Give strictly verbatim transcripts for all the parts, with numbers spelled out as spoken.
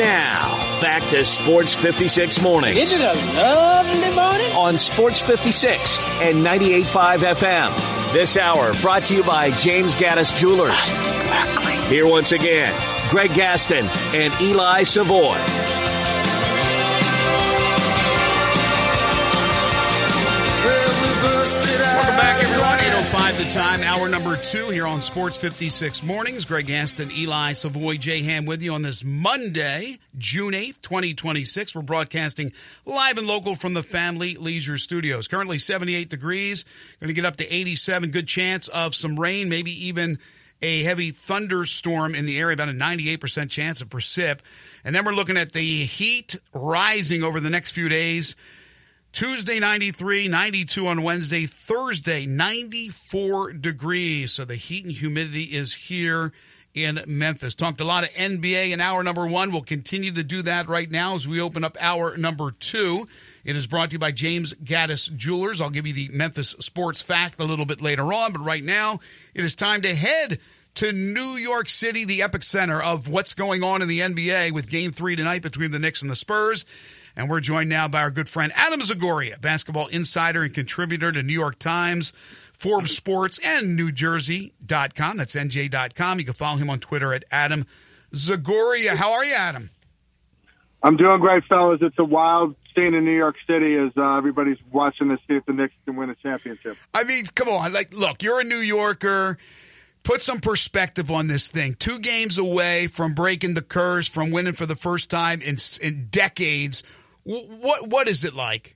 Now, back to Sports fifty-six Mornings. Isn't it a lovely morning? On Sports fifty-six and ninety-eight point five F M. This hour brought to you by James Gaddis Jewelers. Here once again, Greg Gaston and Eli Savoy. Welcome back, everyone. eight oh five the time, hour number two here on Sports fifty-six Mornings. Greg Gaston, Eli Savoy, Jay Ham with you on this Monday, June eighth, twenty twenty-six. We're broadcasting live and local from the Family Leisure Studios. Currently seventy-eight degrees. Going to get up to eighty-seven. Good chance of some rain, maybe even a heavy thunderstorm in the area, about a ninety-eight percent chance of precip. And then we're looking at the heat rising over the next few days. Tuesday, ninety-three, ninety-two on Wednesday. Thursday, ninety-four degrees. So the heat and humidity is here in Memphis. Talked a lot of N B A in hour number one. We'll continue to do that right now as we open up hour number two. It is brought to you by James Gaddis Jewelers. I'll give you the Memphis sports fact a little bit later on, but right now it is time to head to New York City, the epicenter of what's going on in the N B A with Game three tonight between the Knicks and the Spurs. And we're joined now by our good friend Adam Zagoria, basketball insider and contributor to New York Times, Forbes Sports, and New Jersey dot com. That's N J dot com. You can follow him on Twitter at Adam Zagoria. How are you, Adam? I'm doing great, fellas. It's a wild scene in New York City as uh, everybody's watching to see if the Knicks can win a championship. I mean, come on. Like, look, you're a New Yorker. Put some perspective on this thing. Two games away from breaking the curse, from winning for the first time in, in decades. What what is it like?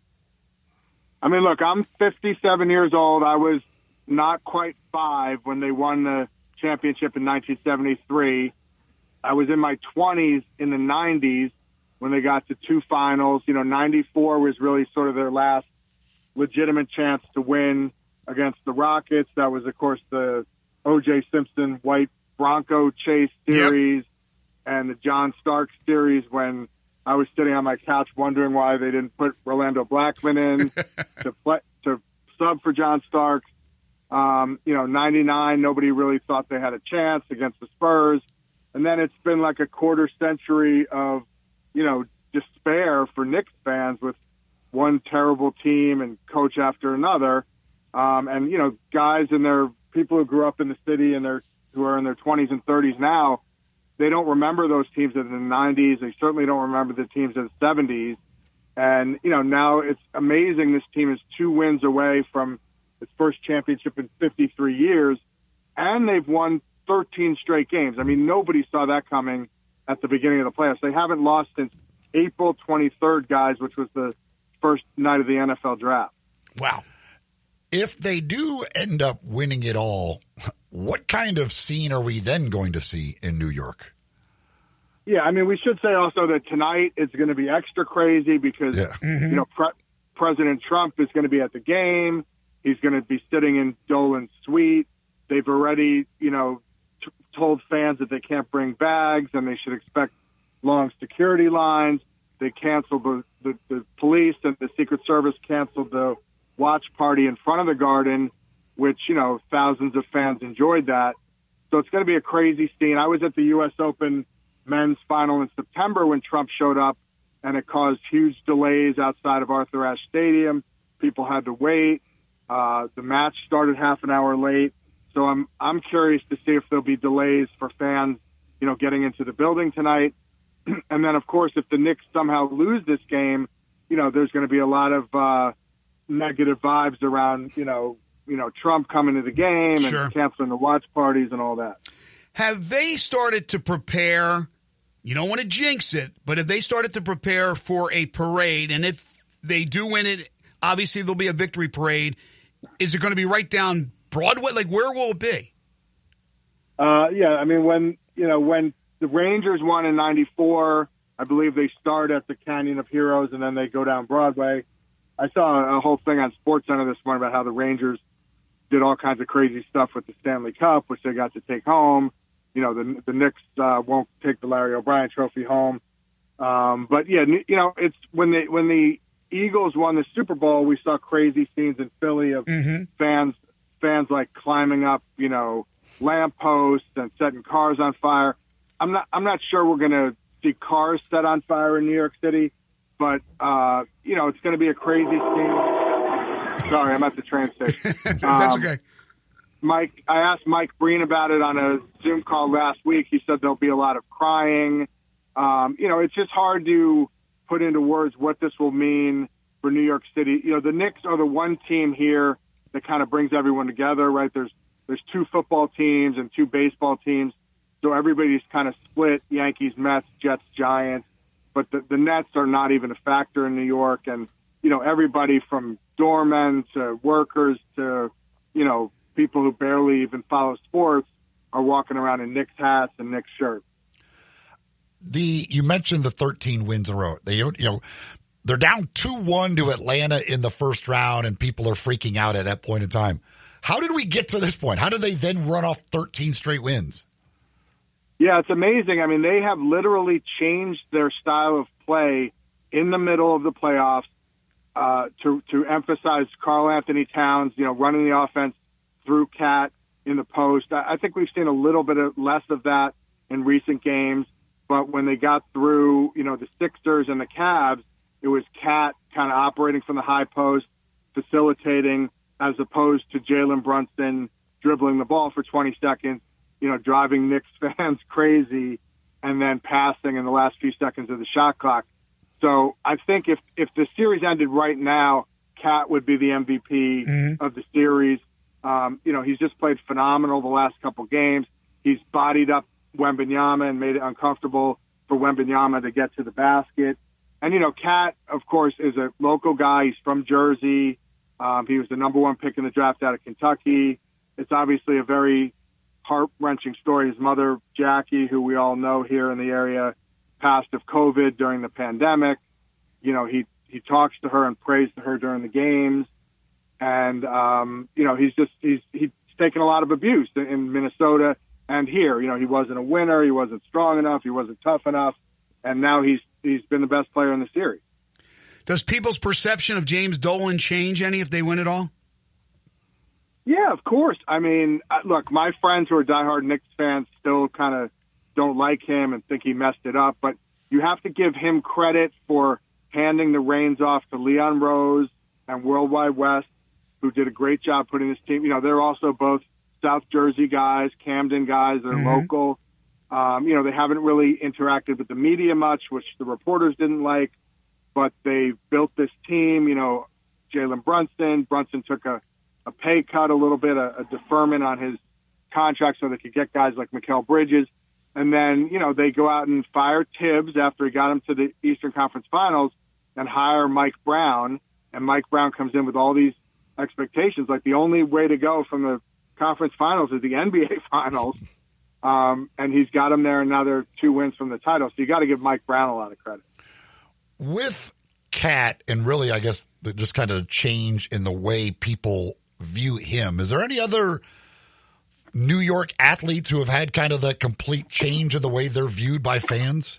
I mean, look, I'm fifty-seven years old. I was not quite five when they won the championship in nineteen seventy-three. I was in my twenties in the nineties when they got to two finals. You know, ninety-four was really sort of their last legitimate chance to win against the Rockets. That was, of course, the O J Simpson White Bronco chase series, yep, and the John Starks series when I was sitting on my couch wondering why they didn't put Rolando Blackman in to play, to sub for John Starks. Um, you know, ninety-nine, nobody really thought they had a chance against the Spurs. And then it's been like a quarter century of, you know, despair for Knicks fans with one terrible team and coach after another. Um, and, you know, guys in their people who grew up in the city and they're, who are in their twenties and thirties now, they don't remember those teams in the nineties. They certainly don't remember the teams in the seventies. And, you know, now it's amazing this team is two wins away from its first championship in fifty-three years, and they've won thirteen straight games. I mean, nobody saw that coming at the beginning of the playoffs. They haven't lost since April twenty-third, guys, which was the first night of the N F L draft. Wow. If they do end up winning it all, what kind of scene are we then going to see in New York? Yeah, I mean, we should say also that tonight it's going to be extra crazy because, yeah. mm-hmm. you know, Pre- President Trump is going to be at the game. He's going to be sitting in Dolan's suite. They've already, you know, t- told fans that they can't bring bags and they should expect long security lines. They canceled the, the, the police and the Secret Service canceled the watch party in front of the Garden, which, you know, thousands of fans enjoyed that. So it's going to be a crazy scene. I was at the U S Open men's final in September when Trump showed up, and it caused huge delays outside of Arthur Ashe Stadium. People had to wait. Uh, the match started half an hour late. So I'm I'm curious to see if there'll be delays for fans, you know, getting into the building tonight. And then, of course, if the Knicks somehow lose this game, you know, there's going to be a lot of uh, negative vibes around, you know, you know, Trump coming to the game and sure. canceling the watch parties and all that. Have they started to prepare? You don't want to jinx it, but if they started to prepare for a parade, and if they do win it, obviously there'll be a victory parade. Is it going to be right down Broadway? Like, where will it be? Uh, yeah, I mean, when you know when the Rangers won in ninety-four, I believe they start at the Canyon of Heroes and then they go down Broadway. I saw a whole thing on SportsCenter this morning about how the Rangers did all kinds of crazy stuff with the Stanley Cup, which they got to take home. You know, the the Knicks uh, won't take the Larry O'Brien Trophy home. Um, but yeah, you know, it's when they when the Eagles won the Super Bowl, we saw crazy scenes in Philly of mm-hmm. fans fans like climbing up, you know, lampposts and setting cars on fire. I'm not I'm not sure we're going to see cars set on fire in New York City, but, uh, you know, it's going to be a crazy scene. Sorry, I'm at the train station. That's Um, okay. Mike, I asked Mike Breen about it on a Zoom call last week. He said there'll be a lot of crying. Um, you know, it's just hard to put into words what this will mean for New York City. You know, the Knicks are the one team here that kind of brings everyone together, right? There's there's two football teams and two baseball teams, so everybody's kind of split: Yankees, Mets, Jets, Giants. But the, the Nets are not even a factor in New York, and you know, everybody from doormen to workers to you know people who barely even follow sports are walking around in Knicks hats and Knicks shirts. The you mentioned the thirteen wins in a row. They don't, you know, they're down two one to Atlanta in the first round, and people are freaking out at that point in time. How did we get to this point? How did they then run off thirteen straight wins? Yeah, it's amazing. I mean, they have literally changed their style of play in the middle of the playoffs uh, to to emphasize Karl Anthony Towns, you know, running the offense through Cat in the post. I, I think we've seen a little bit of less of that in recent games. But when they got through, you know, the Sixers and the Cavs, it was Cat kind of operating from the high post, facilitating, as opposed to Jalen Brunson dribbling the ball for twenty seconds, you know, driving Knicks fans crazy, and then passing in the last few seconds of the shot clock. So I think if, if the series ended right now, Cat would be the M V P mm-hmm. of the series. Um, you know, he's just played phenomenal the last couple games. He's bodied up Wembanyama and made it uncomfortable for Wembanyama to get to the basket. And, you know, Cat, of course, is a local guy. He's from Jersey. Um, he was the number one pick in the draft out of Kentucky. It's obviously a very heart-wrenching story. His mother, Jackie, who we all know here in the area, passed of COVID during the pandemic. You know, he, he talks to her and prays to her during the games. And, um, you know, he's just, he's, he's taken a lot of abuse in, in Minnesota and here. You know, he wasn't a winner. He wasn't strong enough. He wasn't tough enough. And now he's, he's been the best player in the series. Does people's perception of James Dolan change any if they win it all? Yeah, of course. I mean, look, my friends who are diehard Knicks fans still kind of don't like him and think he messed it up. But you have to give him credit for handing the reins off to Leon Rose and Worldwide West, who did a great job putting this team. You know, they're also both South Jersey guys, Camden guys. They're mm-hmm. local. Um, you know, they haven't really interacted with the media much, which the reporters didn't like. But they built this team. You know, Jalen Brunson. Brunson took a, a pay cut a little bit, a, a deferment on his contract so they could get guys like Mikal Bridges. And then, you know, they go out and fire Tibbs after he got him to the Eastern Conference Finals and hire Mike Brown. And Mike Brown comes in with all these expectations. Like, the only way to go from the conference finals is the N B A finals. Um, and he's got them there, and now they're two wins from the title. So you got to give Mike Brown a lot of credit. With Cat, and really, I guess, the, just kind of change in the way people view him, is there any other New York athletes who have had kind of that complete change in the way they're viewed by fans?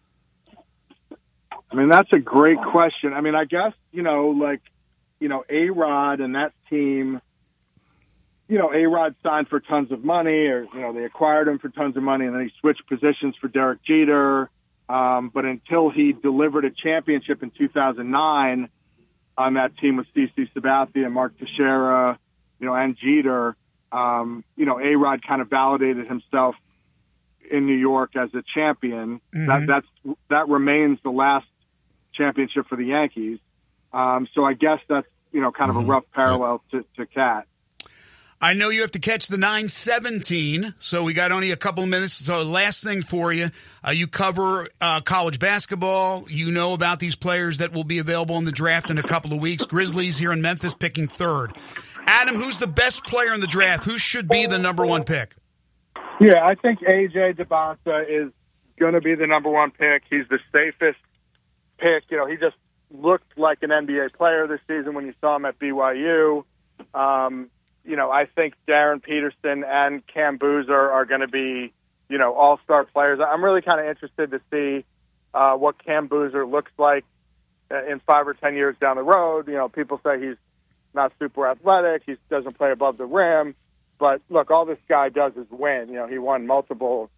I mean, that's a great question. I mean, I guess, you know, like, you know, A-Rod and that team, you know, A-Rod signed for tons of money, or, you know, they acquired him for tons of money, and then he switched positions for Derek Jeter. Um, but until he delivered a championship in two thousand nine on that team with CeCe Sabathia, Mark Teixeira, you know, and Jeter, um, you know, A-Rod kind of validated himself in New York as a champion. Mm-hmm. That that's that remains the last championship for the Yankees. Um, so I guess that's, you know, kind of a rough parallel to, to Cat. I know you have to catch the nine seventeen, so we got only a couple of minutes. So last thing for you, uh, you cover uh, college basketball. You know about these players that will be available in the draft in a couple of weeks. Grizzlies here in Memphis picking third. Adam, who's the best player in the draft? Who should be the number one pick? Yeah, I think A J DeBonta is going to be the number one pick. He's the safest pick. You know, he just looked like an N B A player this season when you saw him at B Y U. Um, you know, I think Darren Peterson and Cam Boozer are going to be, you know, all-star players. I'm really kind of interested to see uh, what Cam Boozer looks like in five or ten years down the road. You know, people say he's not super athletic. He doesn't play above the rim. But, look, all this guy does is win. You know, he won multiple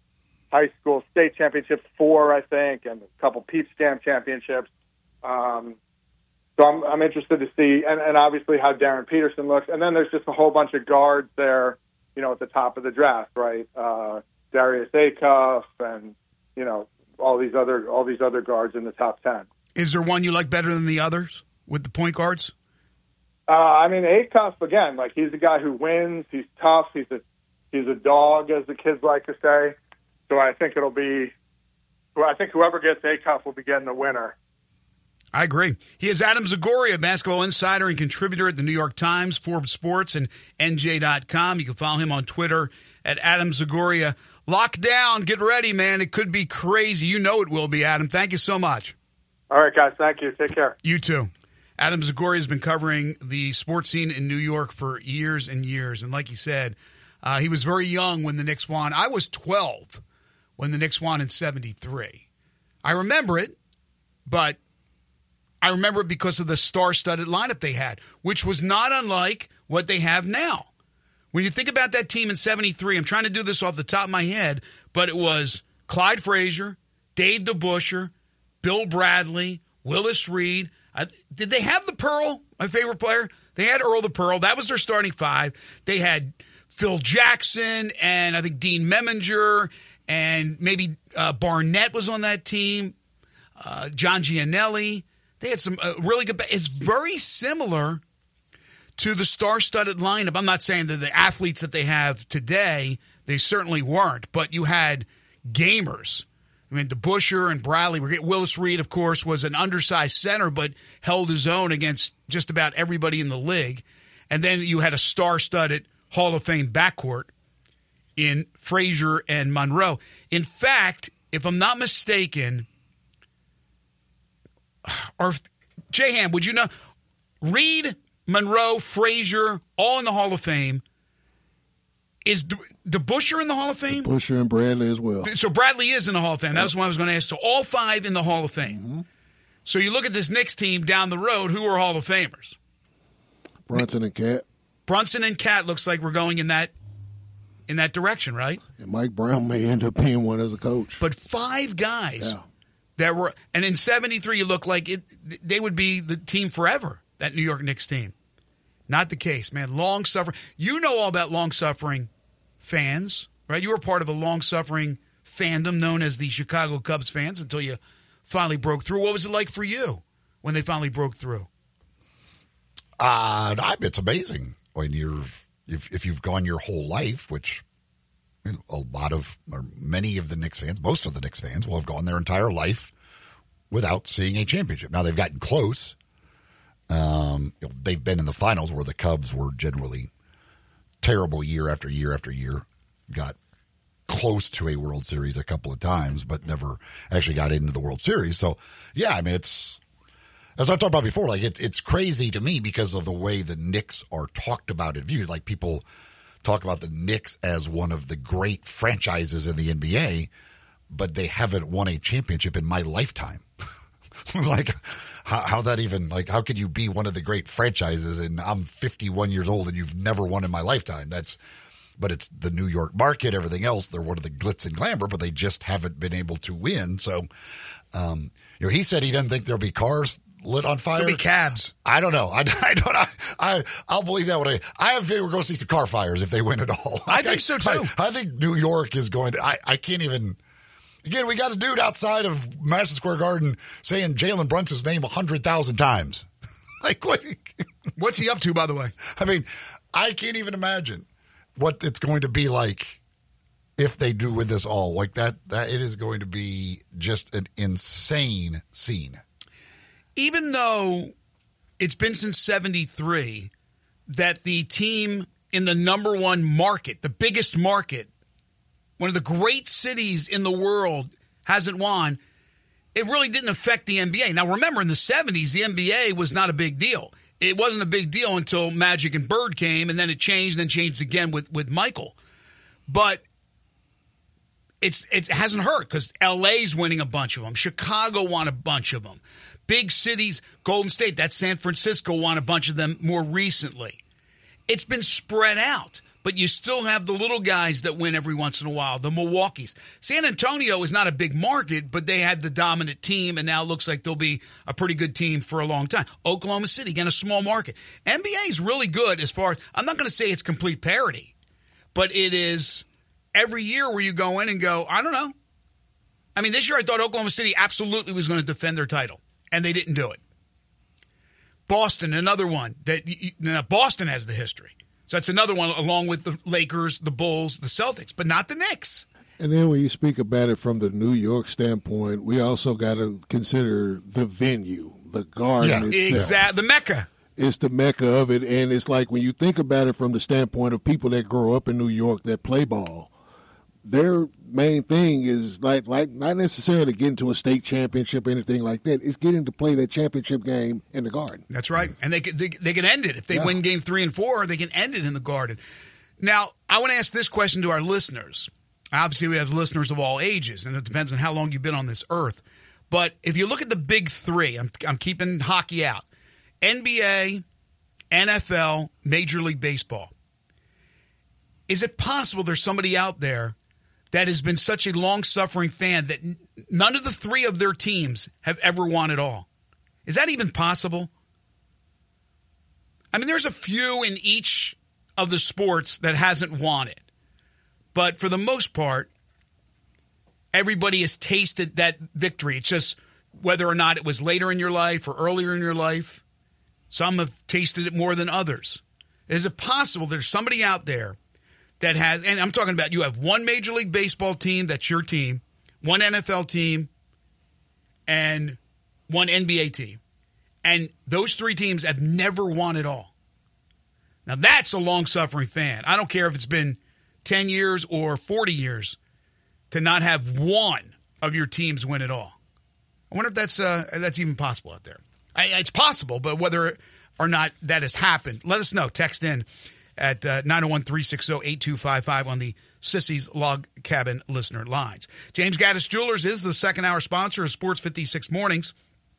high school state championships, four, I think, and a couple Peeps Scam championships. Um, so I'm, I'm interested to see, and, and obviously how Darren Peterson looks. And then there's just a whole bunch of guards there, you know, at the top of the draft, right? Uh, Darius Acuff and, you know, all these other all these other guards in the top ten. Is there one you like better than the others with the point guards? Uh, I mean, Acuff, again, like he's a guy who wins. He's tough. He's a he's a dog, as the kids like to say. So I think it'll be. Well, I think whoever gets Acuff will be getting the winner. I agree. He is Adam Zagoria, basketball insider and contributor at the New York Times, Forbes Sports, and N J dot com. You can follow him on Twitter at Adam Zagoria. Lock down. Get ready, man. It could be crazy. You know it will be, Adam. Thank you so much. All right, guys. Thank you. Take care. You too. Adam Zagoria has been covering the sports scene in New York for years and years. And like he said, uh, he was very young when the Knicks won. I was twelve when the Knicks won in seventy-three. I remember it, but I remember it because of the star-studded lineup they had, which was not unlike what they have now. When you think about that team in seventy-three, I'm trying to do this off the top of my head, but it was Clyde Frazier, Dave DeBusschere, Bill Bradley, Willis Reed. Uh, did they have the Pearl, my favorite player? They had Earl the Pearl. That was their starting five. They had Phil Jackson and I think Dean Meminger, and maybe uh, Barnett was on that team, uh, John Gianelli. They had some uh, really good – it's very similar to the star-studded lineup. I'm not saying that the athletes that they have today, they certainly weren't, but you had gamers. I mean, DeBusschere and Bradley were – Willis Reed, of course, was an undersized center but held his own against just about everybody in the league. And then you had a star-studded Hall of Fame backcourt in Frazier and Monroe. In fact, if I'm not mistaken – or J-Ham, would you know? Reed, Monroe, Frazier, all in the Hall of Fame. Is De- DeBusschere in the Hall of Fame? DeBusschere and Bradley as well. So Bradley is in the Hall of Fame. That was what I was going to ask. So all five in the Hall of Fame. Mm-hmm. So you look at this Knicks team down the road, who are Hall of Famers? Brunson and Cat. Brunson and Cat looks like we're going in that in that direction, right? And Mike Brown may end up being one as a coach. But five guys. Yeah. That were, and in seventy-three, you look like it. They would be the team forever. That New York Knicks team, not the case, man. Long suffering. You know all about long suffering fans, right? You were part of a long suffering fandom known as the Chicago Cubs fans until you finally broke through. What was it like for you when they finally broke through? Uh, it's amazing when you're if if you've gone your whole life, which. A lot of, or many of the Knicks fans, most of the Knicks fans will have gone their entire life without seeing a championship. Now, they've gotten close. Um, they've been in the finals where the Cubs were generally terrible year after year after year. Got close to a World Series a couple of times, but never actually got into the World Series. So, yeah, I mean, it's, as I talked about before, like it's it's crazy to me because of the way the Knicks are talked about and viewed. Like people talk about the Knicks as one of the great franchises in the N B A, but they haven't won a championship in my lifetime. Like, how, how that even, like, how could you be one of the great franchises and I'm fifty-one years old and you've never won in my lifetime? That's, but it's the New York market, everything else. They're one of the glitz and glamour, but they just haven't been able to win. So, um, you know, he said he doesn't think there'll be cars lit on fire. There'll be cabs. I don't know. I, I don't. I, I I'll believe that when I. I have we're going to see some car fires if they win at all. I, I think so too. I, I think New York is going to. I, I can't even. Again, we got a dude outside of Madison Square Garden saying Jalen Brunson's name a hundred thousand times. Like what? What's he up to, by the way? I mean, I can't even imagine what it's going to be like if they do with this all. Like that. That it is going to be just an insane scene. Even though it's been since seventy-three that the team in the number one market, the biggest market, one of the great cities in the world hasn't won, it really didn't affect the N B A. Now, remember, in the seventies, the N B A was not a big deal. It wasn't a big deal until Magic and Bird came, and then it changed, and then changed again with, with Michael. But it's it hasn't hurt because L A's winning a bunch of them. Chicago won a bunch of them. Big cities, Golden State, that's San Francisco, won a bunch of them more recently. It's been spread out. but you still have the little guys that win every once in a while, the Milwaukees. San Antonio is not a big market, but they had the dominant team, and now it looks like they'll be a pretty good team for a long time. Oklahoma City, again, a small market. N B A is really good as far as, I'm not going to say it's complete parity, but it is every year where you go in and go, I don't know. I mean, this year I thought Oklahoma City absolutely was going to defend their title, and they didn't do it. Boston, another one. that now Boston has the history. So that's another one along with the Lakers, the Bulls, the Celtics, but not the Knicks. And then when you speak about it from the New York standpoint, we also got to consider the venue, the Garden Yeah, itself. Exactly. The Mecca. It's the Mecca of it, and it's like when you think about it from the standpoint of people that grow up in New York that play ball, their main thing is like like not necessarily getting to a state championship or anything like that. It's getting to play that championship game in the Garden. That's right. And they can, they, they can end it. If they Yeah. win game three and four, they can end it in the Garden. Now, I want to ask this question to our listeners. Obviously, we have listeners of all ages, and it depends on how long you've been on this earth. But if you look at the big three, I'm, I'm keeping hockey out. N B A, N F L, Major League Baseball. Is it possible there's somebody out there that has been such a long-suffering fan that n- none of the three of their teams have ever won it all? Is that even possible? I mean, there's a few in each of the sports that hasn't won it. But for the most part, everybody has tasted that victory. It's just whether or not it was later in your life or earlier in your life. Some have tasted it more than others. Is it possible there's somebody out there that has, and I'm talking about you have one Major League Baseball team that's your team, one N F L team, and one N B A team. And those three teams have never won it all. Now, that's a long-suffering fan. I don't care if it's been ten years or forty years to not have one of your teams win it all. I wonder if that's uh, that's even possible out there. I, it's possible, but whether or not that has happened, let us know. Text in at uh, nine oh one, three six oh, eight two five five on the Sissy's Log Cabin listener lines. James Gaddis Jewelers is the second hour sponsor of Sports fifty-six Mornings.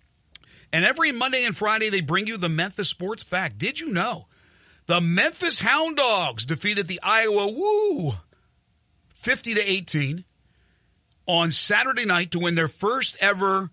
And every Monday and Friday, they bring you the Memphis Sports Fact. Did you know the Memphis Hound Dogs defeated the Iowa Woo fifty to eighteen on Saturday night to win their first ever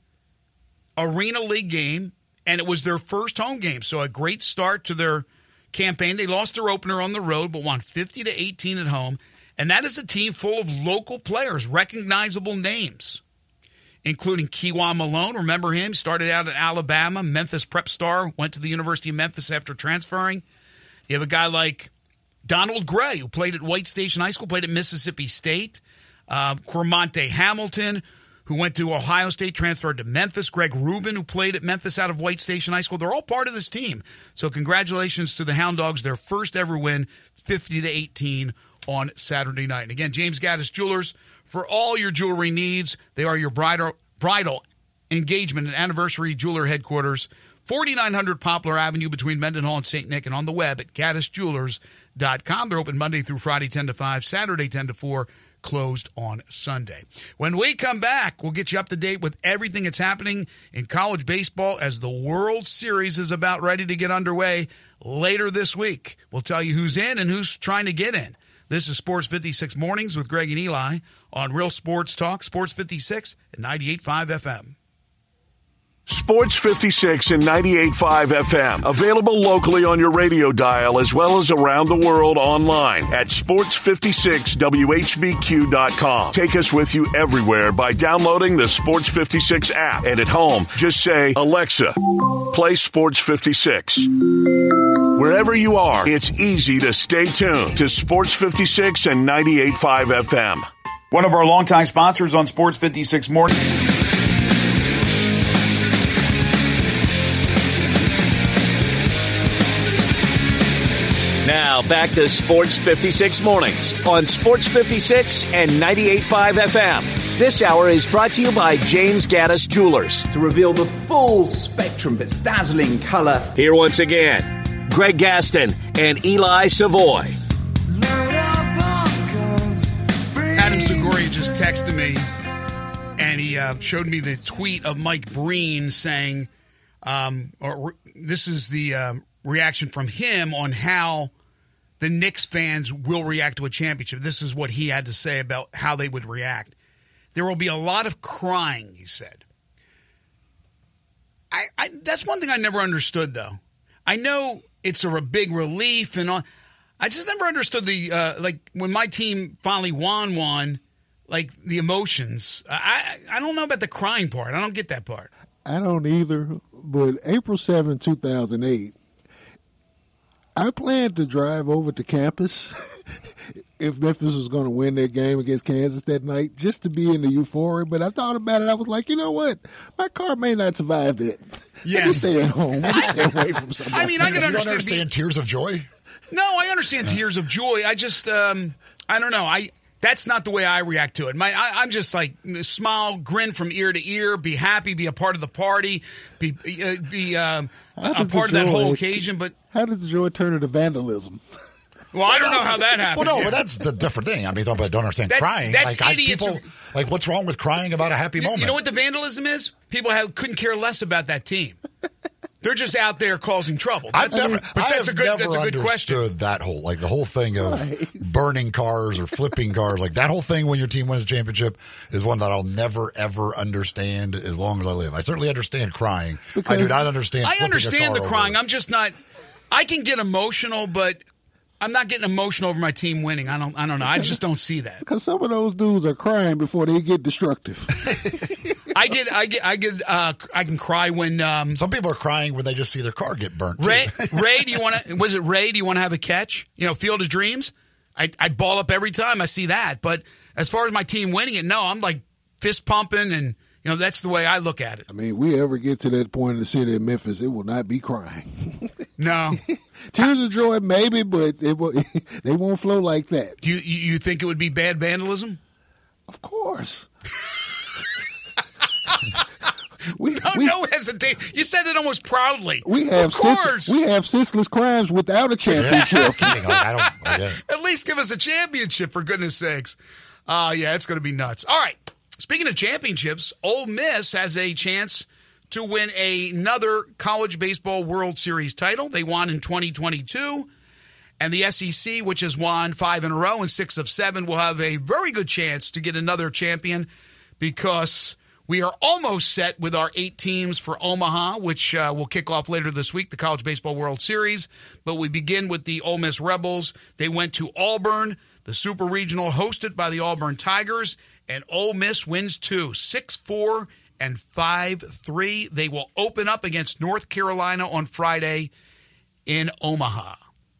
Arena League game, and it was their first home game. So a great start to their campaign. They lost their opener on the road, but won fifty to eighteen at home. And that is a team full of local players, recognizable names, including Kewan Malone. Remember him? Started out at Alabama, Memphis prep star, went to the University of Memphis after transferring. You have a guy like Donald Gray, who played at White Station High School, played at Mississippi State. Uh, Cormonte Hamilton, who went to Ohio State, transferred to Memphis. Greg Rubin, who played at Memphis out of White Station High School. They're all part of this team. So congratulations to the Hound Dogs, their first ever win, fifty to eighteen on Saturday night. And again, James Gaddis Jewelers, for all your jewelry needs. They are your bridal, bridal engagement and anniversary jeweler headquarters, forty-nine hundred Poplar Avenue between Mendenhall and Saint Nick, and on the web at gaddis jewelers dot com. They're open Monday through Friday, ten to five, Saturday, ten to four, closed on Sunday. When we come back, we'll get you up to date with everything that's happening in college baseball as the World Series is about ready to get underway later this week. We'll tell you who's in and who's trying to get in. This is Sports fifty-six Mornings with Greg and Eli on Real Sports Talk, Sports fifty-six and ninety-eight point five F M. Sports fifty-six and ninety-eight point five F M. Available locally on your radio dial as well as around the world online at sports fifty-six W H B Q dot com. Take us with you everywhere by downloading the Sports fifty-six app. And at home, just say, Alexa, play Sports fifty-six. Wherever you are, it's easy to stay tuned to Sports fifty-six and ninety-eight point five F M. One of our longtime sponsors on Sports fifty-six Morning. Now back to Sports fifty-six Mornings on Sports fifty-six and ninety-eight point five F M. This hour is brought to you by James Gaddis Jewelers. To reveal the full spectrum of its dazzling color. Here once again, Greg Gaston and Eli Savoy. Adam Zagoria just texted me, and he uh, showed me the tweet of Mike Breen saying, um, or re- this is the um, reaction from him on how the Knicks fans will react to a championship. This is what he had to say about how they would react. There will be a lot of crying, he said. I, I that's one thing I never understood, though. I know it's a big relief and all. I just never understood the, uh, like, when my team finally won one, like, the emotions. I, I don't know about the crying part. I don't get that part. I don't either. But April seventh, two thousand eight, I planned to drive over to campus if Memphis was going to win their game against Kansas that night, just to be in the euphoria. But I thought about it. I was like, you know what? My car may not survive that. Yeah. Let me stay at home. Let me stay away from somebody. I mean, I can you understand. don't understand being, tears of joy? No, I understand yeah. tears of joy. I just, um, I don't know. I That's not the way I react to it. My, I, I'm just like, smile, grin from ear to ear, be happy, be a part of the party, be uh, be um, a part of that whole occasion. But how does the joy turn into vandalism? Well, I don't know how that happened. Well, no, yeah. but that's the different thing. I mean, I don't understand that's, crying. That's like, idiots. I, people, like, what's wrong with crying about a happy you, moment? You know what the vandalism is? People have, couldn't care less about that team. They're just out there causing trouble. That's, I've never, but I that's have a good, never that's a good understood question. that whole, like the whole thing of right. burning cars or flipping cars. Like that whole thing when your team wins a championship is one that I'll never, ever understand as long as I live. I certainly understand crying. Because I do not understand I understand the crying. Over. I'm just not, I can get emotional, but I'm not getting emotional over my team winning. I don't, I don't know. I just don't see that. Because some of those dudes are crying before they get destructive. I get, I get, I get, uh, I can cry when, um, some people are crying when they just see their car get burnt. Ray, Ray, do you want to, was it Ray? Do you want to have a catch? You know, Field of Dreams? I, I ball up every time I see that. But as far as my team winning it, no, I'm like fist pumping and, you know, that's the way I look at it. I mean, we ever get to that point in the city of Memphis, it will not be crying. No. Tears of joy, maybe, but it will, they won't flow like that. Do you, you think it would be bad vandalism? Of course. we, no, we, no hesitation. You said it almost proudly. We have of course. Sense, we have senseless crimes without a championship. Yeah, I don't, I don't, At least give us a championship, for goodness sakes. Uh, yeah, it's going to be nuts. All right. Speaking of championships, Ole Miss has a chance to win another College Baseball World Series title. They won in twenty twenty-two. And the S E C, which has won five in a row and six of seven, will have a very good chance to get another champion because we are almost set with our eight teams for Omaha, which uh, will kick off later this week, the College Baseball World Series. But we begin with the Ole Miss Rebels. They went to Auburn, the Super Regional hosted by the Auburn Tigers, and Ole Miss wins two, six four and five three. They will open up against North Carolina on Friday in Omaha.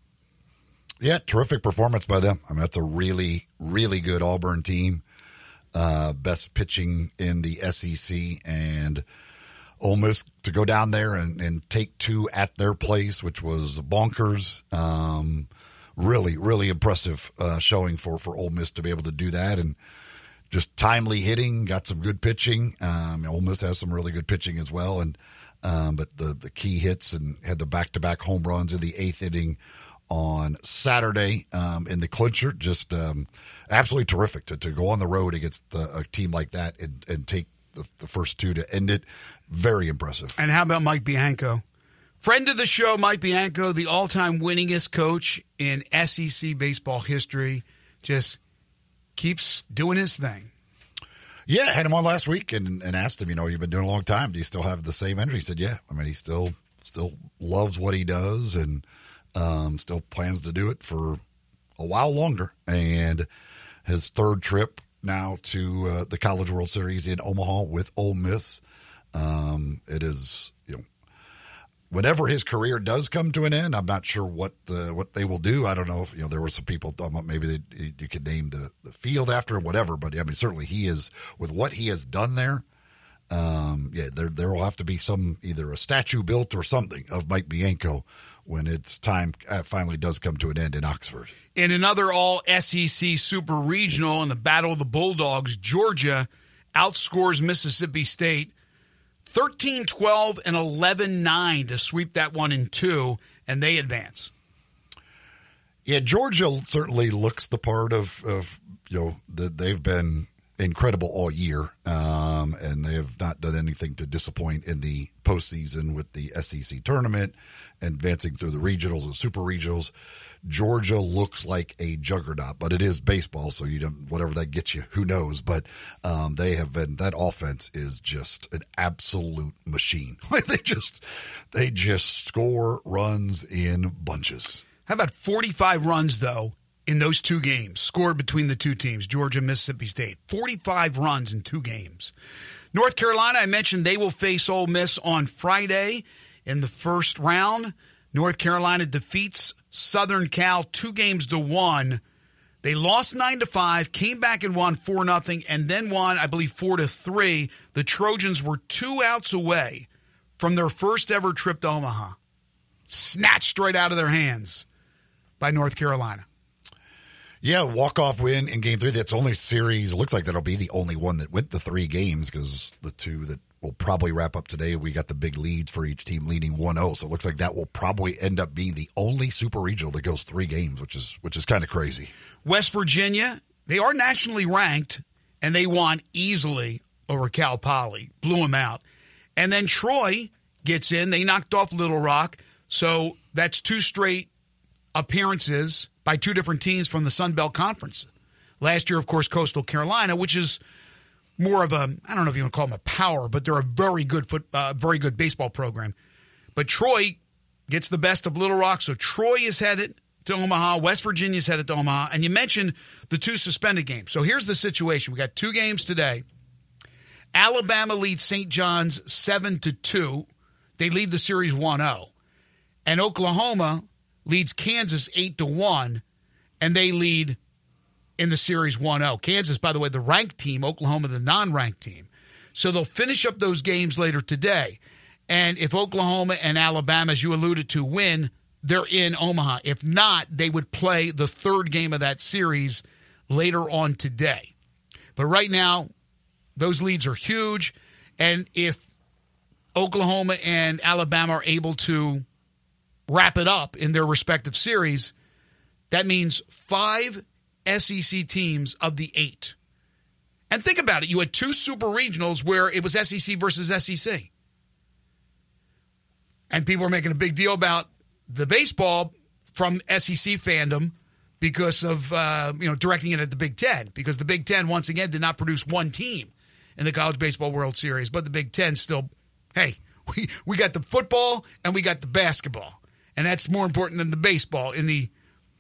Yeah, terrific performance by them. I mean, that's a really, really good Auburn team. Uh, best pitching in the S E C, and Ole Miss to go down there and, and take two at their place, which was bonkers. Um, really, really impressive uh, showing for, for Ole Miss to be able to do that, and just timely hitting, got some good pitching. Um, Ole Miss has some really good pitching as well, and um, but the, the key hits and had the back-to-back home runs in the eighth inning on Saturday um, in the clincher. Just um, absolutely terrific to, to go on the road against uh, a team like that and, and take the, the first two to end it. Very impressive. And how about Mike Bianco? Friend of the show, Mike Bianco, the all-time winningest coach in S E C baseball history, just keeps doing his thing. Yeah, I had him on last week and, and asked him, you know, you've been doing a long time. Do you still have the same energy? He said, yeah. I mean, he still still loves what he does and um, still plans to do it for a while longer. And his third trip now to uh, the College World Series in Omaha with Ole Miss. Um, it is, you know, whenever his career does come to an end, I'm not sure what the, what they will do. I don't know if, you know, there were some people talking about maybe they, you could name the, the field after him, whatever. But I mean, certainly he is, with what he has done there. Um, yeah, there, there will have to be some, either a statue built or something of Mike Bianco when its time finally does come to an end in Oxford. In another all S E C Super Regional in the Battle of the Bulldogs, Georgia outscores Mississippi State thirteen twelve and eleven nine to sweep that one in two, and they advance. Yeah, Georgia certainly looks the part of, of you know, that they've been incredible all year, um, and they have not done anything to disappoint in the postseason with the S E C tournament, advancing through the regionals and super regionals. Georgia looks like a juggernaut, but it is baseball, so you don't, whatever that gets you, who knows? But um, they have been, that offense is just an absolute machine. Like they just, they just score runs in bunches. How about forty-five runs though in those two games scored between the two teams, Georgia and Mississippi State? forty-five runs in two games. North Carolina, I mentioned they will face Ole Miss on Friday in the first round. North Carolina defeats Southern Cal two games to one. They lost nine to five, came back and won four nothing, and then won, I believe, four to three. The Trojans were two outs away from their first ever trip to Omaha, snatched right out of their hands by North Carolina. Yeah, walk-off win in Game three. That's only series. It looks like that'll be the only one that went the three games because the two that will probably wrap up today, we got the big leads for each team leading one oh. So it looks like that will probably end up being the only super regional that goes three games, which is which is kind of crazy. West Virginia, they are nationally ranked, and they won easily over Cal Poly. Blew them out. And then Troy gets in. They knocked off Little Rock. So that's two straight appearances by two different teams from the Sun Belt Conference. Last year, of course, Coastal Carolina, which is more of a, I don't know if you want to call them a power, but they're a very good foot, uh, very good baseball program. But Troy gets the best of Little Rock, so Troy is headed to Omaha. West Virginia is headed to Omaha. And you mentioned the two suspended games. So here's the situation. We got two games today. Alabama leads Saint John's seven to two. They lead the series one oh. And Oklahoma leads Kansas eight to one, and they lead in the series one oh. Kansas, by the way, the ranked team, Oklahoma, the non-ranked team. So they'll finish up those games later today. And if Oklahoma and Alabama, as you alluded to, win, they're in Omaha. If not, they would play the third game of that series later on today. But right now, those leads are huge. And if Oklahoma and Alabama are able to wrap it up in their respective series, that means five S E C teams of the eight. And think about it. You had two super regionals where it was S E C versus S E C. And people are making a big deal about the baseball from S E C fandom because of, uh, you know, directing it at the Big Ten. Because the Big Ten, once again, did not produce one team in the College Baseball World Series. But the Big Ten still, hey, we, we got the football and we got the basketball. And that's more important than the baseball in the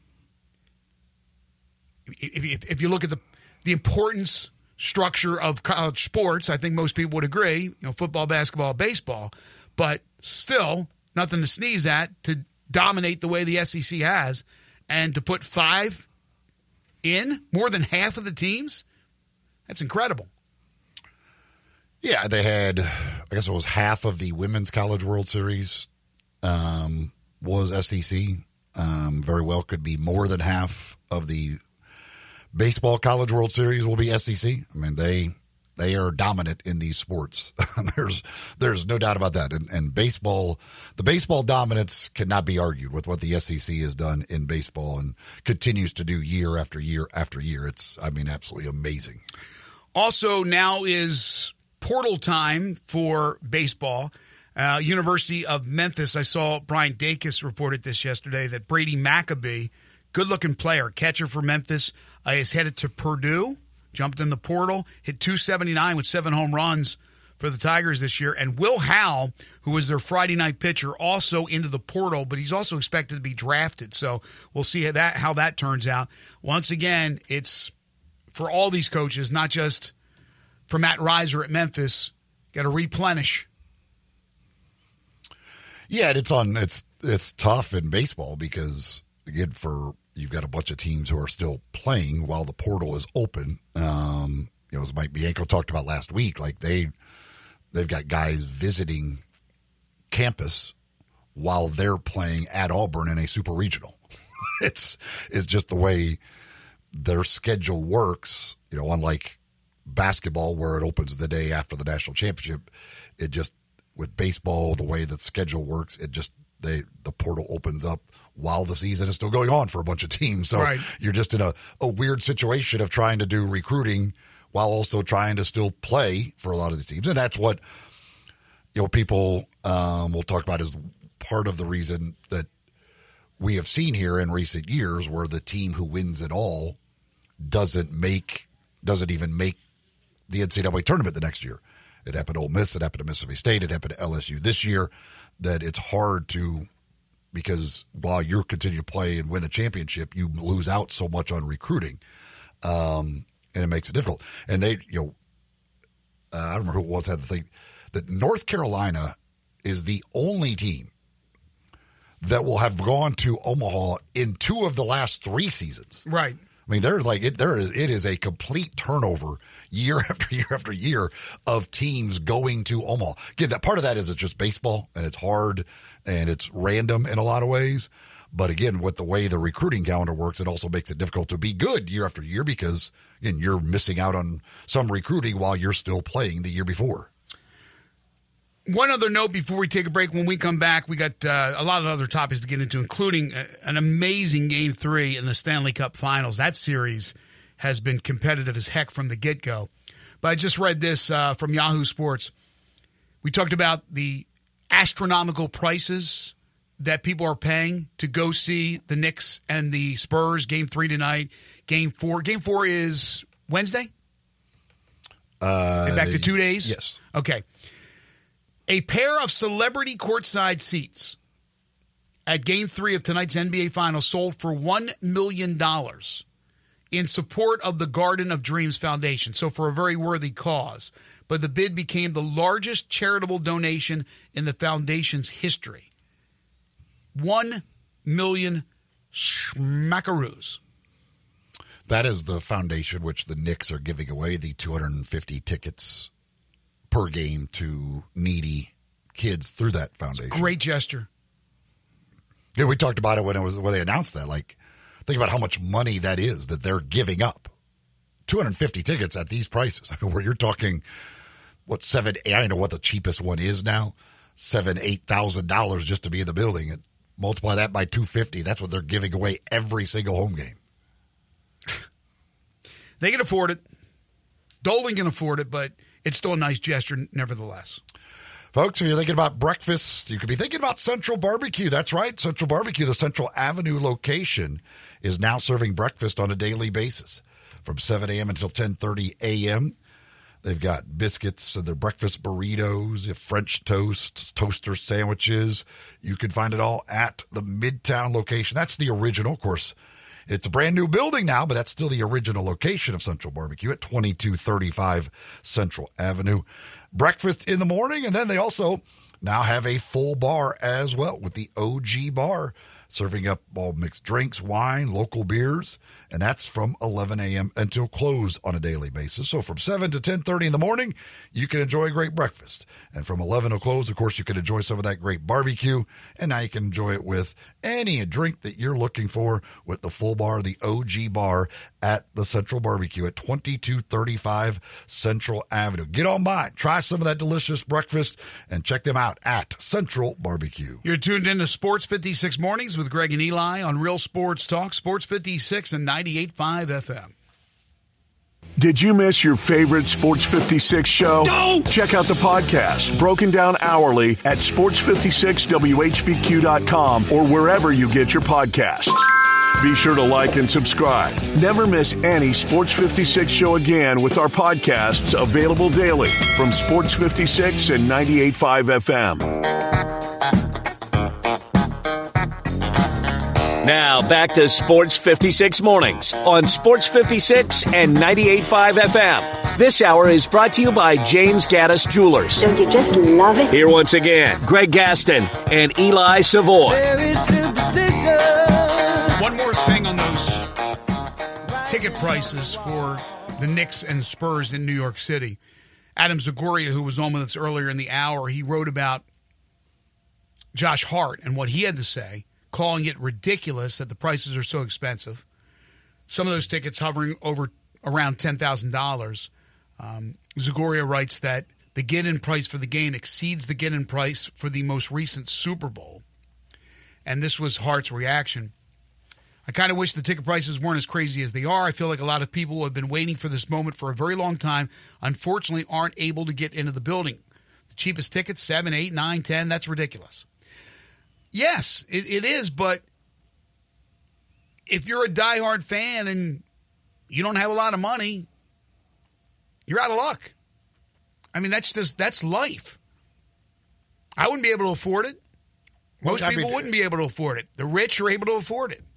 If, if, if you look at the the importance structure of college sports, I think most people would agree, you know, football, basketball, baseball, but still nothing to sneeze at to dominate the way the S E C has and to put five in, more than half of the teams, that's incredible. Yeah, they had, I guess it was half of the Women's College World Series um, was S E C. Um, very well could be more than half of the Baseball College World Series will be S E C. I mean, they they are dominant in these sports. there's there's no doubt about that. And, and baseball, the baseball dominance cannot be argued with what the S E C has done in baseball and continues to do year after year after year. It's, I mean, absolutely amazing. Also, now is portal time for baseball. Uh, University of Memphis, I saw Brian Dacus reported this yesterday that Brady Maccabee, good-looking player, catcher for Memphis, uh, is headed to Purdue, jumped in the portal, hit two seventy-nine with seven home runs for the Tigers this year. And Will Howell, who was their Friday night pitcher, also into the portal, but he's also expected to be drafted. So we'll see how that, how that turns out. Once again, it's for all these coaches, not just for Matt Reiser at Memphis, got to replenish. Yeah, it's on. It's it's tough in baseball because again, for you've got a bunch of teams who are still playing while the portal is open. Um, you know, as Mike Bianco talked about last week, like they they've got guys visiting campus while they're playing at Auburn in a super regional. it's it's just the way their schedule works. You know, unlike basketball where it opens the day after the national championship, it just with baseball, the way the schedule works, it just they the portal opens up while the season is still going on for a bunch of teams. So right. You're just in a, a weird situation of trying to do recruiting while also trying to still play for a lot of the teams. And that's what, you know, people um, will talk about as part of the reason that we have seen here in recent years where the team who wins it all doesn't make, doesn't even make the N C double A tournament the next year. It happened to Ole Miss. It happened to Mississippi State. It happened to L S U this year. That it's hard to, because while you're continuing to play and win a championship, you lose out so much on recruiting, um, and it makes it difficult. And they, you know, uh, I don't remember who it was had the thing that North Carolina is the only team that will have gone to Omaha in two of the last three seasons. Right. I mean, there's like it. There is it is a complete turnover year after year after year of teams going to Omaha. Again, that part of that is it's just baseball and it's hard and it's random in a lot of ways. But again, with the way the recruiting calendar works, it also makes it difficult to be good year after year because again, you're missing out on some recruiting while you're still playing the year before. One other note before we take a break. When we come back, we got uh, a lot of other topics to get into, including a, an amazing Game three in the Stanley Cup Finals. That series has been competitive as heck from the get-go. But I just read this uh, from Yahoo Sports. We talked about the astronomical prices that people are paying to go see the Knicks and the Spurs. Game three tonight. Game four. Game four is Wednesday? Uh, back to two days? Yes. Okay. A pair of celebrity courtside seats at Game three of tonight's N B A Finals sold for one million dollars in support of the Garden of Dreams Foundation, so for a very worthy cause. But the bid became the largest charitable donation in the foundation's history. One million schmackaroos. That is the foundation which the Knicks are giving away, the two hundred fifty tickets per game to needy kids through that foundation. Great gesture. Yeah, we talked about it when it was when they announced that. Like, think about how much money that is that they're giving up. two hundred fifty tickets at these prices. I mean, where you're talking, what, seven, eight, I don't know what the cheapest one is now. Seven, eight thousand dollars just to be in the building. And multiply that by two hundred fifty. That's what they're giving away every single home game. They can afford it. Dolan can afford it, but it's still a nice gesture nevertheless. Folks, if you're thinking about breakfast, you could be thinking about Central Barbecue. That's right. Central Barbecue, the Central Avenue location, is now serving breakfast on a daily basis from seven a.m. until ten thirty a.m. They've got biscuits and their breakfast burritos, French toast, toaster sandwiches. You can find it all at the Midtown location. That's the original, of course. It's a brand new building now, but that's still the original location of Central Barbecue at twenty-two thirty-five Central Avenue. Breakfast in the morning, and then they also now have a full bar as well with the O G Bar, serving up all mixed drinks, wine, local beers, and that's from eleven a.m. until close on a daily basis. So from seven to ten thirty in the morning, you can enjoy a great breakfast. And from eleven to close, of course, you can enjoy some of that great barbecue, and now you can enjoy it with any drink that you're looking for with the full bar, the O G Bar at the Central Barbecue at twenty-two thirty-five Central Avenue. Get on by, try some of that delicious breakfast, and check them out at Central Barbecue. You're tuned into Sports fifty-six Mornings with Greg and Eli on Real Sports Talk, Sports fifty-six and ninety-eight point five F M. Did you miss your favorite Sports fifty-six show? No! Check out the podcast, broken down hourly at sports fifty-six W H B Q dot com or wherever you get your podcasts. Be sure to like and subscribe. Never miss any Sports fifty-six show again with our podcasts available daily from Sports fifty-six and ninety-eight point five F M. Now back to Sports fifty-six Mornings on Sports fifty-six and ninety-eight point five F M. This hour is brought to you by James Gaddis Jewelers. Don't you just love it? Here once again, Greg Gaston and Eli Savoy. One more thing on those ticket prices for the Knicks and Spurs in New York City. Adam Zagoria, who was on with us earlier in the hour, he wrote about Josh Hart and what he had to say, calling it ridiculous that the prices are so expensive. Some of those tickets hovering over around ten thousand dollars. Um, Zagoria writes that the get-in price for the game exceeds the get-in price for the most recent Super Bowl. And this was Hart's reaction. I kind of wish the ticket prices weren't as crazy as they are. I feel like a lot of people who have been waiting for this moment for a very long time, unfortunately, aren't able to get into the building. The cheapest tickets, seven, eight, nine, ten, that's ridiculous. Yes, it, it is, but if you're a diehard fan and you don't have a lot of money, you're out of luck. I mean, that's just, that's life. I wouldn't be able to afford it. Most well, people mean, wouldn't be able to afford it. The rich are able to afford it.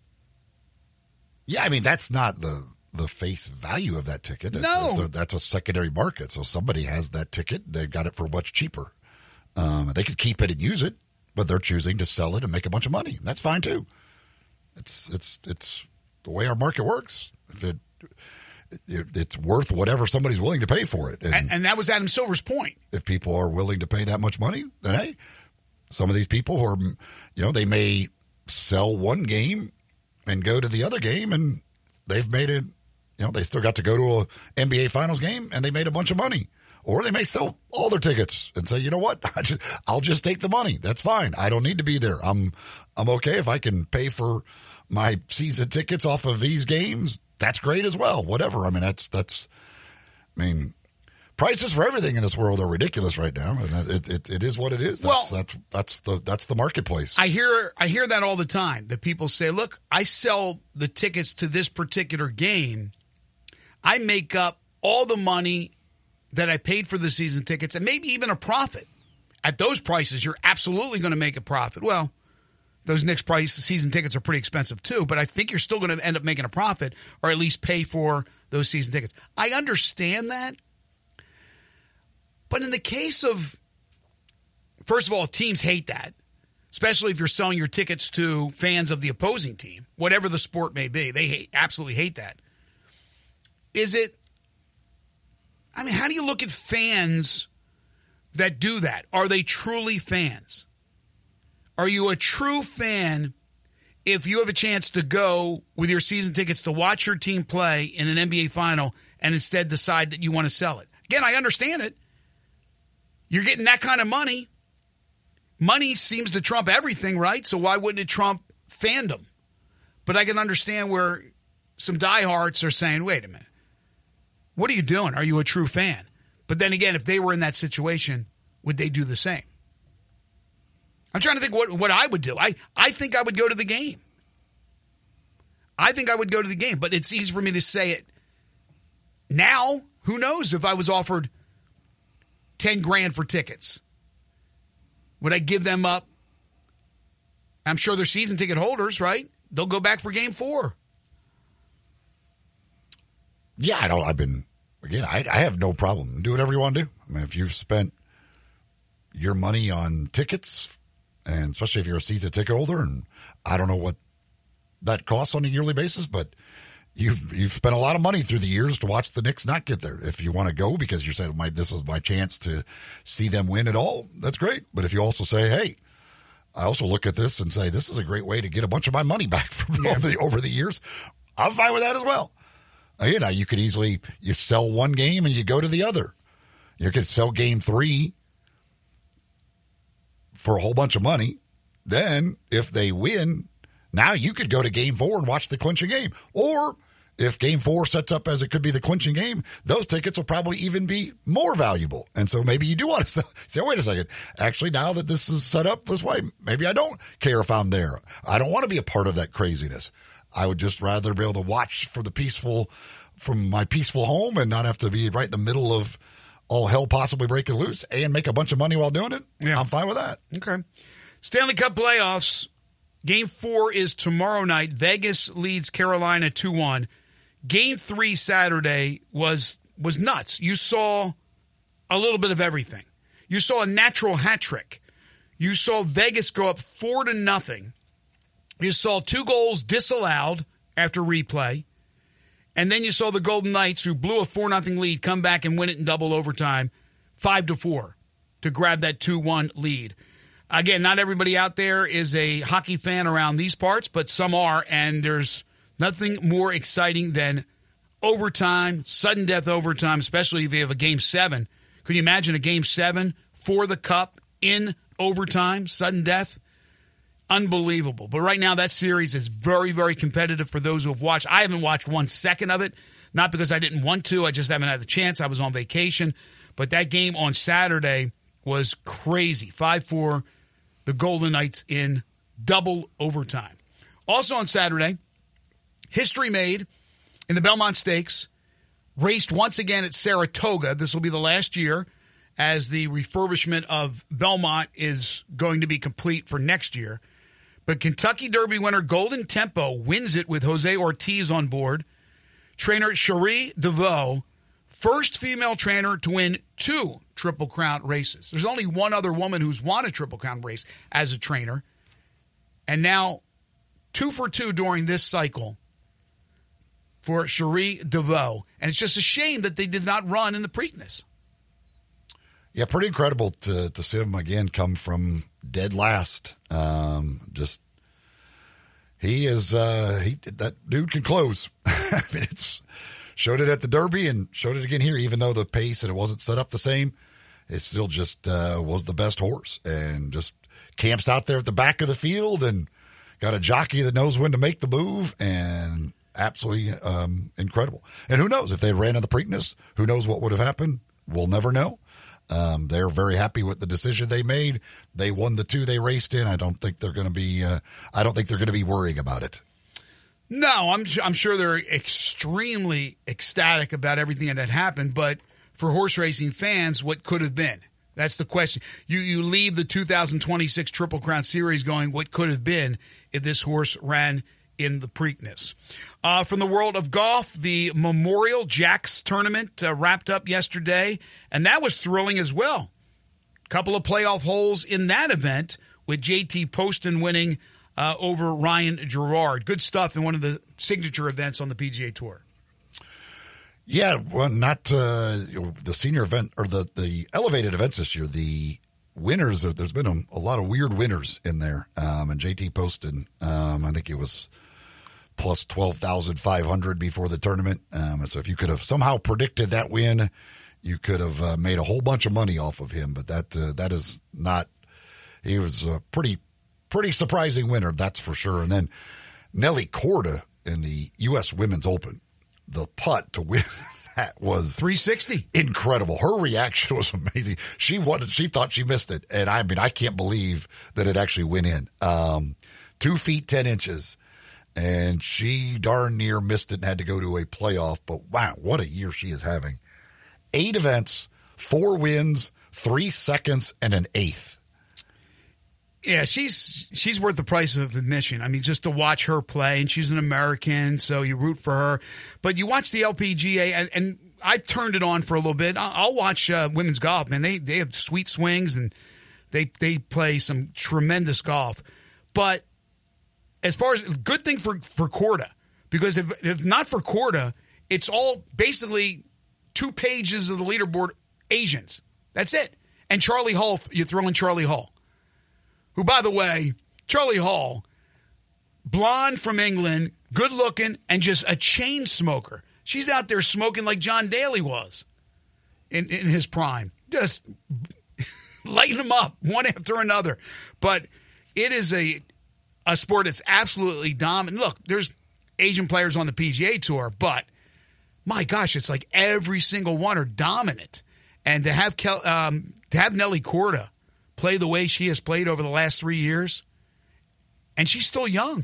Yeah, I mean, that's not the the face value of that ticket. It's, no. It's a, that's a secondary market. So somebody has that ticket. They've got it for much cheaper. Um, they could keep it and use it, but they're choosing to sell it and make a bunch of money. That's fine, too. It's it's it's the way our market works. If it, it it's worth whatever somebody's willing to pay for it. And, and, and that was Adam Silver's point. If people are willing to pay that much money, then, hey, some of these people who are, you know, they may sell one game and go to the other game, and they've made it, you know, they still got to go to a N B A Finals game, and they made a bunch of money. Or they may sell all their tickets and say, you know what, I just, I'll just take the money. That's fine. I don't need to be there. I'm I'm okay if I can pay for my season tickets off of these games. That's great as well. Whatever. I mean, that's that's. I mean, prices for everything in this world are ridiculous right now, and it it, it is what it is. That's, well, that's that's the that's the marketplace. I hear I hear that all the time. That people say, "Look, I sell the tickets to this particular game. I make up all the money that I paid for the season tickets, and maybe even a profit. At those prices, you're absolutely going to make a profit." Well, those Knicks price season tickets are pretty expensive too, but I think you're still going to end up making a profit, or at least pay for those season tickets. I understand that. But in the case of, first of all, teams hate that, especially if you're selling your tickets to fans of the opposing team, whatever the sport may be. They hate, absolutely hate that. Is it, I mean, how do you look at fans that do that? Are they truly fans? Are you a true fan if you have a chance to go with your season tickets to watch your team play in an N B A final and instead decide that you want to sell it? Again, I understand it. You're getting that kind of money. Money seems to trump everything, right? So why wouldn't it trump fandom? But I can understand where some diehards are saying, wait a minute, what are you doing? Are you a true fan? But then again, if they were in that situation, would they do the same? I'm trying to think what, what I would do. I, I think I would go to the game. I think I would go to the game, but it's easy for me to say it now. Who knows if I was offered ten grand for tickets? Would I give them up? I'm sure they're season ticket holders, right? They'll go back for game four. Yeah, I don't, I've been, again, I, I have no problem. Do whatever you want to do. I mean, if you've spent your money on tickets, and especially if you're a season ticket holder, and I don't know what that costs on a yearly basis, but You've you've spent a lot of money through the years to watch the Knicks not get there. If you want to go because you said, my, this is my chance to see them win it all, that's great. But if you also say, hey, I also look at this and say, this is a great way to get a bunch of my money back from yeah. over, the, over the years, I'm fine with that as well. You know, you could easily, you sell one game and you go to the other. You could sell game three for a whole bunch of money. Then if they win, now you could go to game four and watch the clinching game. Or if game four sets up as it could be the clinching game, those tickets will probably even be more valuable. And so maybe you do want to sell, say, wait a second, actually now that this is set up this way, maybe I don't care if I'm there. I don't want to be a part of that craziness. I would just rather be able to watch for the peaceful, from my peaceful home and not have to be right in the middle of all hell possibly breaking loose and make a bunch of money while doing it. Yeah. I'm fine with that. Okay. Stanley Cup playoffs. Game four is tomorrow night. Vegas leads Carolina two one. Game three Saturday was was nuts. You saw a little bit of everything. You saw a natural hat trick. You saw Vegas go up four to nothing. You saw two goals disallowed after replay. And then you saw the Golden Knights, who blew a four nothing lead, come back and win it in double overtime, five to four, to grab that two one lead. Again, not everybody out there is a hockey fan around these parts, but some are, and there's nothing more exciting than overtime, sudden death overtime, especially if you have a game seven. Could you imagine a game seven for the Cup in overtime, sudden death? Unbelievable. But right now, that series is very, very competitive for those who have watched. I haven't watched one second of it, not because I didn't want to. I just haven't had the chance. I was on vacation. But that game on Saturday was crazy. five four, the Golden Knights in double overtime. Also on Saturday, history made in the Belmont Stakes, raced once again at Saratoga. This will be the last year as the refurbishment of Belmont is going to be complete for next year. But Kentucky Derby winner Golden Tempo wins it with Jose Ortiz on board. Trainer Cherie DeVoe, first female trainer to win two Triple Crown races. There's only one other woman who's won a Triple Crown race as a trainer. And now two for two during this cycle for Cherie DeVoe. And it's just a shame that they did not run in the Preakness. Yeah, pretty incredible to to see him again come from dead last. Um, just he is uh, he that dude can close. I mean, it's showed it at the Derby and showed it again here. Even though the pace and it wasn't set up the same, it still just uh, was the best horse and just camps out there at the back of the field and got a jockey that knows when to make the move and absolutely um, incredible. And who knows if they ran in the Preakness? Who knows what would have happened? We'll never know. Um, they're very happy with the decision they made. They won the two they raced in. I don't think they're going to be. Uh, I don't think they're going to be worrying about it. No, I'm I'm sure they're extremely ecstatic about everything that had happened. But for horse racing fans, what could have been? That's the question. You you leave the two thousand twenty-six Triple Crown Series going, what could have been if this horse ran in the Preakness? Uh, from the world of golf, the Memorial Jacks tournament uh, wrapped up yesterday, and that was thrilling as well. A couple of playoff holes in that event with J T Poston winning uh, over Ryan Gerard. Good stuff in one of the signature events on the P G A Tour. Yeah, well, not uh, the senior event or the, the elevated events this year. The winners, there's been a, a lot of weird winners in there. Um, and J T Poston, um, I think it was plus twelve thousand five hundred before the tournament. Um, so if you could have somehow predicted that win, you could have uh, made a whole bunch of money off of him. But that uh, that is not – he was a pretty pretty surprising winner, that's for sure. And then Nelly Korda in the U S Women's Open, the putt to win that was three sixty. Incredible. Her reaction was amazing. She wanted, she thought she missed it. And I mean, I can't believe that it actually went in. Um, two feet, ten inches. And she darn near missed it and had to go to a playoff. But wow, what a year she is having. Eight events, four wins, three seconds, and an eighth. Yeah, she's she's worth the price of admission. I mean, just to watch her play, and she's an American, so you root for her. But you watch the L P G A, and, and I turned it on for a little bit. I'll, I'll watch uh, women's golf, man. They they have sweet swings, and they they play some tremendous golf. But as far as good thing for for Korda, because if if not for Korda, it's all basically two pages of the leaderboard Asians. That's it. And Charlie Hull, you throw in Charlie Hull. Who, by the way, Charlie Hull, blonde from England, good looking, and just a chain smoker. She's out there smoking like John Daly was in, in his prime. Just lighting them up one after another. But it is a a sport that's absolutely dominant. Look, there's Asian players on the P G A Tour, but my gosh, it's like every single one are dominant. And to have Kel, um, to have Nelly Korda play the way she has played over the last three years, and she's still young.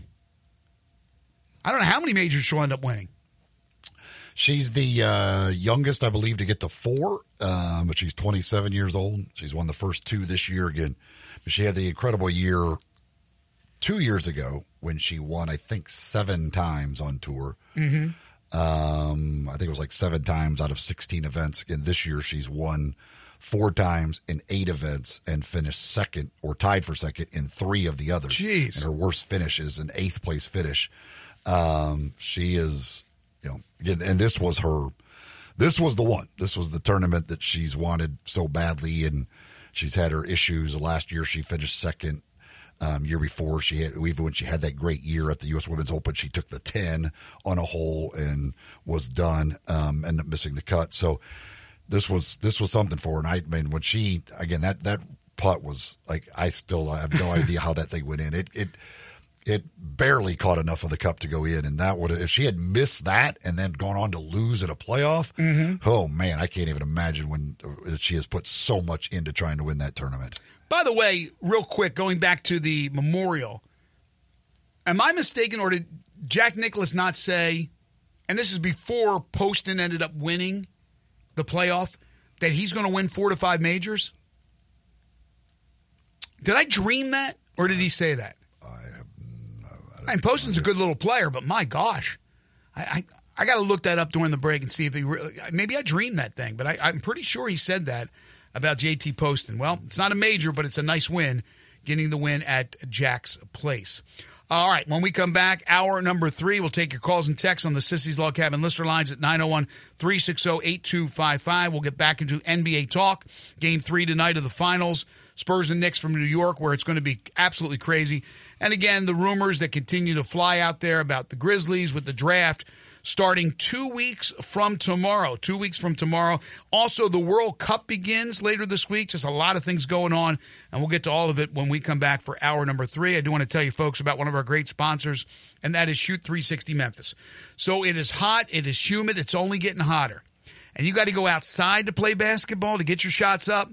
I don't know how many majors she'll end up winning. She's the uh, youngest, I believe, to get to four, um, but she's twenty-seven years old. She's won the first two this year again. She had the incredible year two years ago when she won, I think, seven times on tour. Mm-hmm. Um, I think it was like seven times out of sixteen events. Again, this year she's won four times in eight events and finished second or tied for second in three of the others. Jeez. And her worst finish is an eighth place finish. Um, she is, you know, again, and this was her, this was the one. This was the tournament that she's wanted so badly, and she's had her issues. Last year she finished second. Um, year before, she had, even when she had that great year at the U S Women's Open, she took the ten on a hole and was done, um, ended up missing the cut. So, This was this was something for her. And I mean, when she, again, that, that putt was like, I still I have no idea how that thing went in. It it it barely caught enough of the cup to go in, and that would if she had missed that and then gone on to lose at a playoff. Mm-hmm. Oh man, I can't even imagine when she has put so much into trying to win that tournament. By the way, real quick, going back to the Memorial, am I mistaken, or did Jack Nicklaus not say, and this is before Poston ended up winning the playoff, that he's going to win four to five majors? Did I dream that, or did he say that? I have. No, I mean, Poston's a good little player, but my gosh, I I, I got to look that up during the break and see if he really. Maybe I dreamed that thing, but I, I'm pretty sure he said that about J T Poston. Well, it's not a major, but it's a nice win, getting the win at Jack's place. All right, when we come back, hour number three, we'll take your calls and texts on the Sissy's Log Cabin listener lines at nine oh one, three six zero, eight two five five. We'll get back into N B A talk. Game three tonight of the finals. Spurs and Knicks from New York, where it's going to be absolutely crazy. And again, the rumors that continue to fly out there about the Grizzlies with the draft starting two weeks from tomorrow. Two weeks from tomorrow. Also, the World Cup begins later this week. Just a lot of things going on, and we'll get to all of it when we come back for hour number three. I do want to tell you folks about one of our great sponsors, and that is Shoot three sixty Memphis. So it is hot. It is humid. It's only getting hotter. And you got to go outside to play basketball to get your shots up.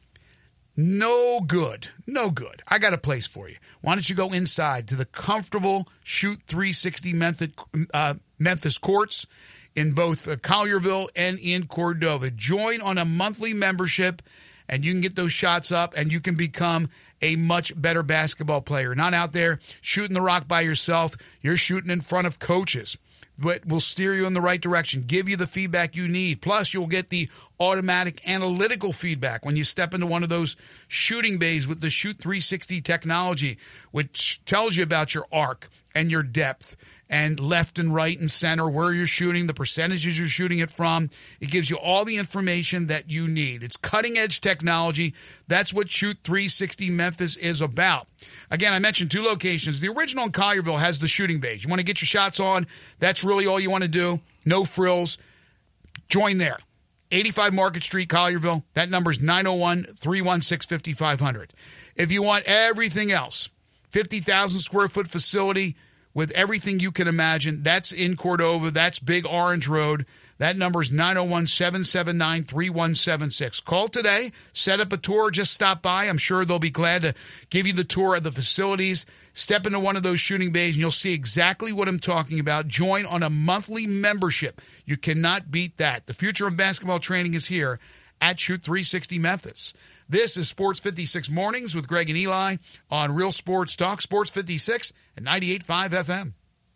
No good. No good. I got a place for you. Why don't you go inside to the comfortable Shoot three sixty Memphis, uh, Memphis courts in both uh, Collierville and in Cordova. Join on a monthly membership, and you can get those shots up, and you can become a much better basketball player. Not out there shooting the rock by yourself. You're shooting in front of coaches that will steer you in the right direction, give you the feedback you need. Plus, you'll get the automatic analytical feedback when you step into one of those shooting bays with the Shoot three sixty technology, which tells you about your arc and your depth and left and right and center, where you're shooting, the percentages you're shooting it from. It gives you all the information that you need. It's cutting-edge technology. That's what Shoot three sixty Memphis is about. Again, I mentioned two locations. The original in Collierville has the shooting bays. You want to get your shots on, that's really all you want to do. No frills. Join there. eighty-five Market Street, Collierville. That number is nine oh one, three one six, five five zero zero. If you want everything else, fifty thousand square foot facility with everything you can imagine, that's in Cordova. That's Big Orange Road. That number is nine oh one, seven seven nine, three one seven six. Call today. Set up a tour. Just stop by. I'm sure they'll be glad to give you the tour of the facilities. Step into one of those shooting bays, and you'll see exactly what I'm talking about. Join on a monthly membership. You cannot beat that. The future of basketball training is here at Shoot three sixty Memphis. This is Sports fifty-six Mornings with Greg and Eli on Real Sports Talk, Sports fifty-six at ninety-eight point five F M.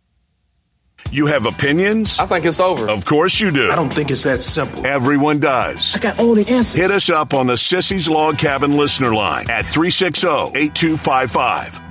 You have opinions? I think it's over. Of course you do. I don't think it's that simple. Everyone does. I got all the answers. Hit us up on the Sissy's Log Cabin listener line at three six zero, eight two five five.